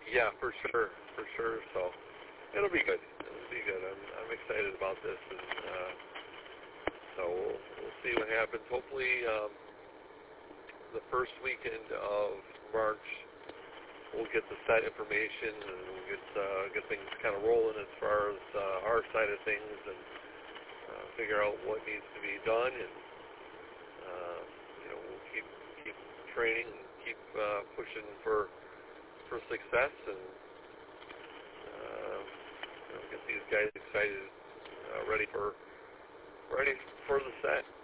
Yeah, for sure, for sure. So it'll be good. It'll be good. I'm excited about this, and so we'll see what happens. Hopefully, the first weekend of March, we'll get the set information and we'll get things kind of rolling as far as our side of things, and figure out what needs to be done, and we'll keep training and keep pushing for success, and get these guys excited, ready for the set.